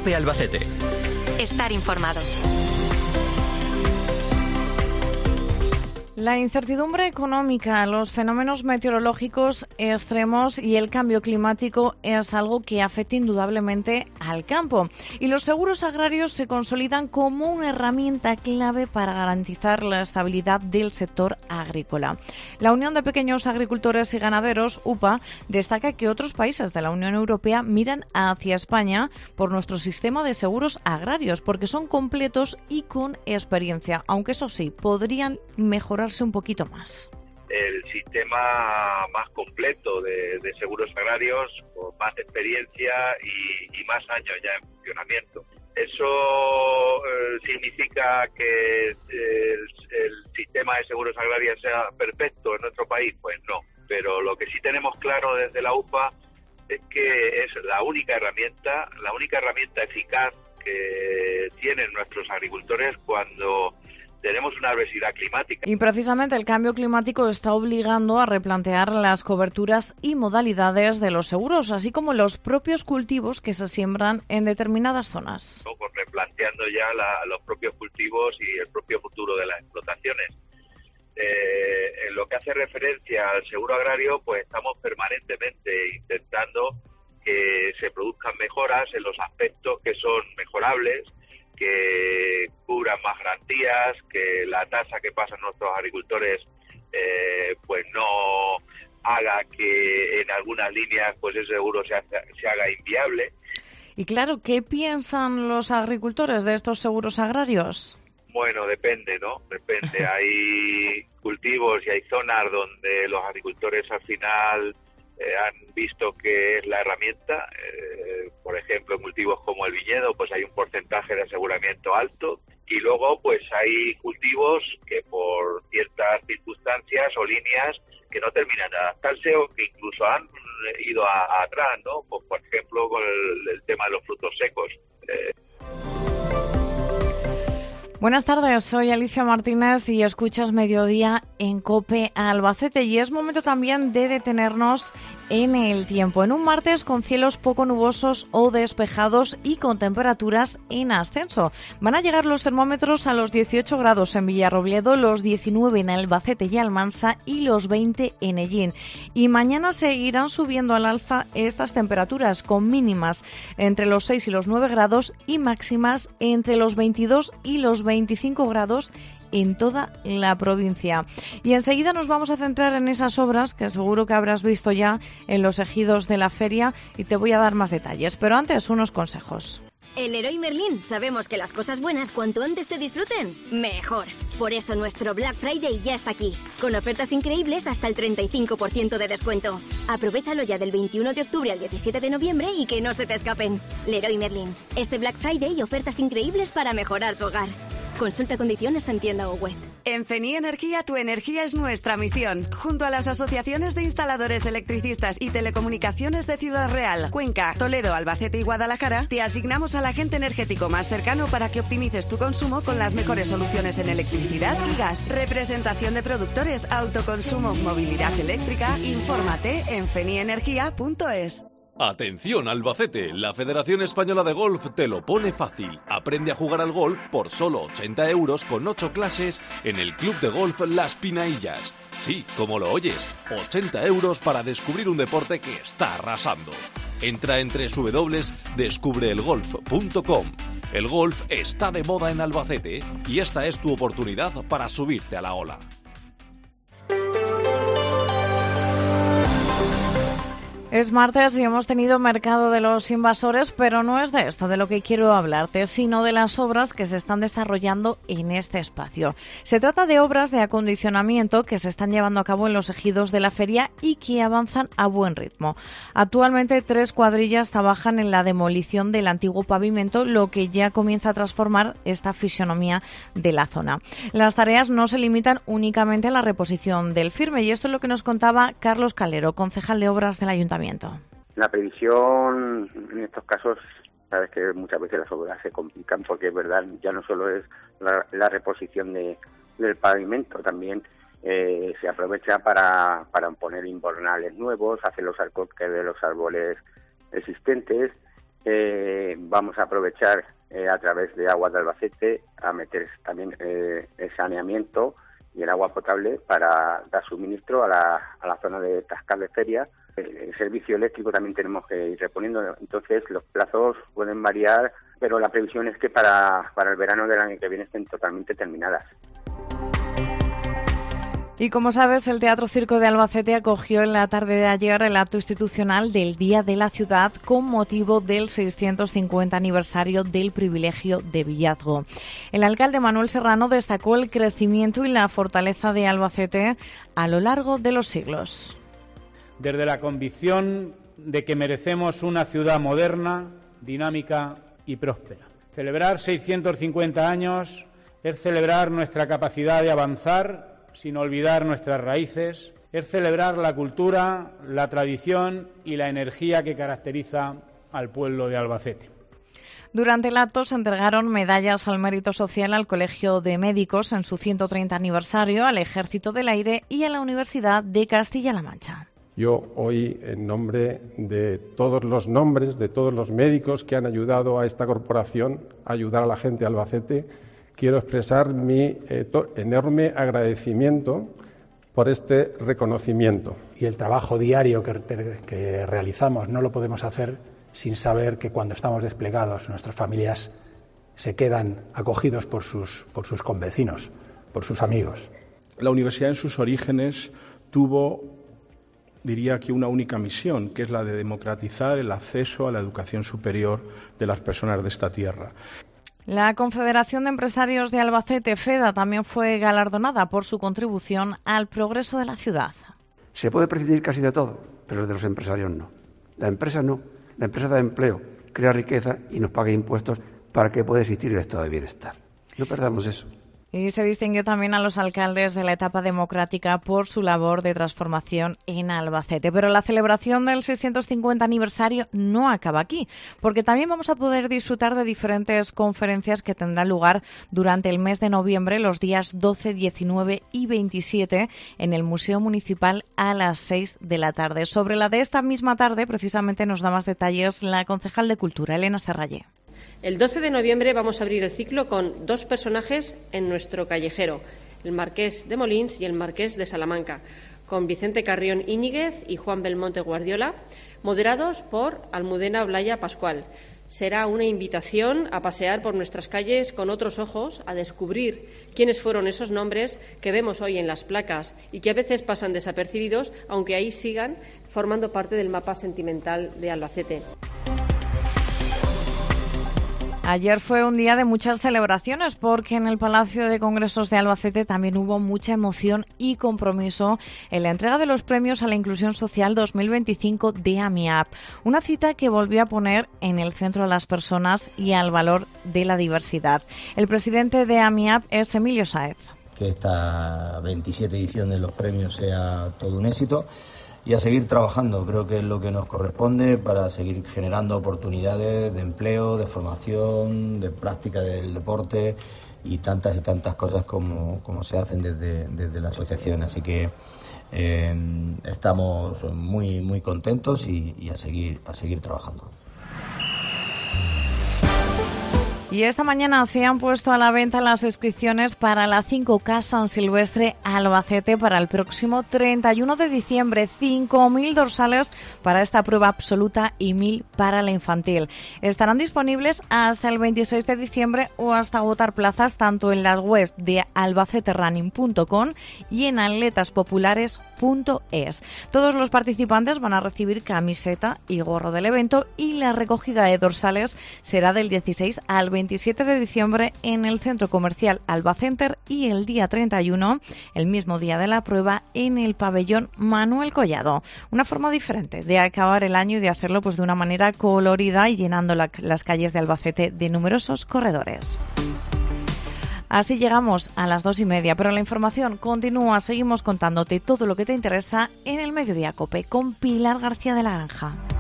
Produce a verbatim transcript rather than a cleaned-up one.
COPE Albacete. Estar informado. La incertidumbre económica, los fenómenos meteorológicos extremos y el cambio climático es algo que afecta indudablemente al campo. Y los seguros agrarios se consolidan como una herramienta clave para garantizar la estabilidad del sector agrícola. La Unión de Pequeños Agricultores y Ganaderos, U P A, destaca que otros países de la Unión Europea miran hacia España por nuestro sistema de seguros agrarios, porque son completos y con experiencia, aunque eso sí, podrían mejorar un poquito más. El sistema más completo de, de seguros agrarios, con más experiencia y, y más años ya en funcionamiento. ¿Eso eh, significa que el, el sistema de seguros agrarios sea perfecto en nuestro país? Pues no, pero lo que sí tenemos claro desde la U P A es que es la única herramienta, la única herramienta eficaz que tienen nuestros agricultores cuando tenemos una adversidad climática. Y precisamente el cambio climático está obligando a replantear las coberturas y modalidades de los seguros, así como los propios cultivos que se siembran en determinadas zonas. ¿No? Pues replanteando ya la, los propios cultivos y el propio futuro de las explotaciones. Eh, en lo que hace referencia al seguro agrario, pues estamos permanentemente intentando que se produzcan mejoras en los aspectos que son mejorables, que cubran más garantías, que la tasa que pasan nuestros agricultores eh, pues no haga que en algunas líneas pues ese seguro se, haga, se haga inviable. Y claro, ¿qué piensan los agricultores de estos seguros agrarios? Bueno, depende, ¿no? Depende. Hay cultivos y hay zonas donde los agricultores al final Eh, han visto que es la herramienta, eh, por ejemplo, en cultivos como el viñedo, pues hay un porcentaje de aseguramiento alto, y luego pues hay cultivos que por ciertas circunstancias o líneas que no terminan de adaptarse o que incluso han ido a, a atrás, ¿no? Pues, por ejemplo, con el, el tema de los frutos secos. Eh, Buenas tardes, soy Alicia Martínez y escuchas Mediodía en COPE Albacete, y es momento también de detenernos en el tiempo. En un martes con cielos poco nubosos o despejados y con temperaturas en ascenso. Van a llegar los termómetros a los dieciocho grados en Villarrobledo, los diecinueve en Albacete y Almansa y los veinte en Ellín. Y mañana seguirán subiendo al alza estas temperaturas, con mínimas entre los seis y los nueve grados y máximas entre los veintidós y los veinticinco grados en toda la provincia. Y enseguida nos vamos a centrar en esas obras que seguro que habrás visto ya en los ejidos de la feria, y te voy a dar más detalles. Pero antes, unos consejos. En Leroy Merlin sabemos que las cosas buenas, cuanto antes se disfruten, mejor. Por eso nuestro Black Friday ya está aquí, con ofertas increíbles hasta el treinta y cinco por ciento de descuento. Aprovéchalo ya del veintiuno de octubre al diecisiete de noviembre y que no se te escapen. Leroy Merlin, este Black Friday y ofertas increíbles para mejorar tu hogar. Consulta condiciones en tienda o web. En Feni Energía, tu energía es nuestra misión. Junto a las asociaciones de instaladores electricistas y telecomunicaciones de Ciudad Real, Cuenca, Toledo, Albacete y Guadalajara, te asignamos al agente energético más cercano para que optimices tu consumo con las mejores soluciones en electricidad y gas. Representación de productores, autoconsumo, movilidad eléctrica. Infórmate en feni energía punto es. Atención Albacete, la Federación Española de Golf te lo pone fácil. Aprende a jugar al golf por solo ochenta euros con ocho clases en el Club de Golf Las Pinaillas. Sí, como lo oyes, ochenta euros para descubrir un deporte que está arrasando. Entra en doble u doble u doble u punto descubre el golf punto com. El golf está de moda en Albacete y esta es tu oportunidad para subirte a la ola. Es martes y hemos tenido mercado de los invasores, pero no es de esto de lo que quiero hablarte, sino de las obras que se están desarrollando en este espacio. Se trata de obras de acondicionamiento que se están llevando a cabo en los ejidos de la feria y que avanzan a buen ritmo. Actualmente tres cuadrillas trabajan en la demolición del antiguo pavimento, lo que ya comienza a transformar esta fisonomía de la zona. Las tareas no se limitan únicamente a la reposición del firme, y esto es lo que nos contaba Carlos Calero, concejal de obras del Ayuntamiento. La previsión en estos casos, sabes que muchas veces las obras se complican porque es verdad, ya no solo es la, la reposición de, del pavimento, también eh, se aprovecha para, para poner invernales nuevos, hacer los arcoques de los árboles existentes Eh, vamos a aprovechar eh, a través de Aguas de Albacete a meter también eh, el saneamiento y el agua potable para dar suministro a la, a la zona de Tascal de Feria. El, el servicio eléctrico también tenemos que ir reponiendo, entonces los plazos pueden variar, pero la previsión es que para, para el verano del año que viene estén totalmente terminadas. Y como sabes, el Teatro Circo de Albacete acogió en la tarde de ayer el acto institucional del Día de la Ciudad con motivo del seiscientos cincuenta aniversario del privilegio de Villazgo. El alcalde Manuel Serrano destacó el crecimiento y la fortaleza de Albacete a lo largo de los siglos. Desde la convicción de que merecemos una ciudad moderna, dinámica y próspera. Celebrar seiscientos cincuenta años es celebrar nuestra capacidad de avanzar sin olvidar nuestras raíces, es celebrar la cultura, la tradición y la energía que caracteriza al pueblo de Albacete. Durante el acto se entregaron medallas al mérito social al Colegio de Médicos en su ciento treinta aniversario, al Ejército del Aire y a la Universidad de Castilla-La Mancha. Yo hoy, en nombre de todos los nombres, de todos los médicos que han ayudado a esta corporación a ayudar a la gente de Albacete, quiero expresar mi eh, to- enorme agradecimiento por este reconocimiento. Y el trabajo diario que, que realizamos no lo podemos hacer sin saber que cuando estamos desplegados nuestras familias se quedan acogidos por sus, por sus convecinos, por sus amigos. La universidad en sus orígenes tuvo, diría que una única misión, que es la de democratizar el acceso a la educación superior de las personas de esta tierra. La Confederación de Empresarios de Albacete, FEDA, también fue galardonada por su contribución al progreso de la ciudad. Se puede prescindir casi de todo, pero de los empresarios no. La empresa no. La empresa da empleo, crea riqueza y nos paga impuestos para que pueda existir el estado de bienestar. No perdamos eso. Y se distinguió también a los alcaldes de la etapa democrática por su labor de transformación en Albacete. Pero la celebración del seiscientos cincuenta aniversario no acaba aquí, porque también vamos a poder disfrutar de diferentes conferencias que tendrán lugar durante el mes de noviembre, los días doce, diecinueve y veintisiete, en el Museo Municipal a las seis de la tarde. Sobre la de esta misma tarde, precisamente nos da más detalles la concejal de Cultura, Elena Serrallé. El doce de noviembre vamos a abrir el ciclo con dos personajes en nuestro callejero, el Marqués de Molins y el Marqués de Salamanca, con Vicente Carrión Íñiguez y Juan Belmonte Guardiola, moderados por Almudena Blaya Pascual. Será una invitación a pasear por nuestras calles con otros ojos, a descubrir quiénes fueron esos nombres que vemos hoy en las placas y que a veces pasan desapercibidos, aunque ahí sigan formando parte del mapa sentimental de Albacete. Ayer fue un día de muchas celebraciones porque en el Palacio de Congresos de Albacete también hubo mucha emoción y compromiso en la entrega de los premios a la Inclusión Social dos mil veinticinco de AMIAP. Una cita que volvió a poner en el centro a las personas y al valor de la diversidad. El presidente de AMIAP es Emilio Sáez. Que esta veintisiete edición de los premios sea todo un éxito. Y a seguir trabajando, creo que es lo que nos corresponde para seguir generando oportunidades de empleo, de formación, de práctica del deporte y tantas y tantas cosas como, como se hacen desde, desde la asociación. Así que eh, estamos muy muy contentos y, y a seguir a seguir trabajando. Y esta mañana se han puesto a la venta las inscripciones para la cinco K San Silvestre Albacete para el próximo treinta y uno de diciembre. cinco mil dorsales para esta prueba absoluta y mil para la infantil. Estarán disponibles hasta el veintiséis de diciembre o hasta agotar plazas tanto en las webs de albacete running punto com y en atletas populares punto es. Todos los participantes van a recibir camiseta y gorro del evento y la recogida de dorsales será del dieciséis al veintisiete de diciembre en el Centro Comercial Albacenter y el día treinta y uno, el mismo día de la prueba, en el Pabellón Manuel Collado. Una forma diferente de acabar el año y de hacerlo pues de una manera colorida y llenando la, las calles de Albacete de numerosos corredores. Así llegamos a las dos y media, pero la información continúa. Seguimos contándote todo lo que te interesa en el Mediodía COPE con Pilar García de la Granja.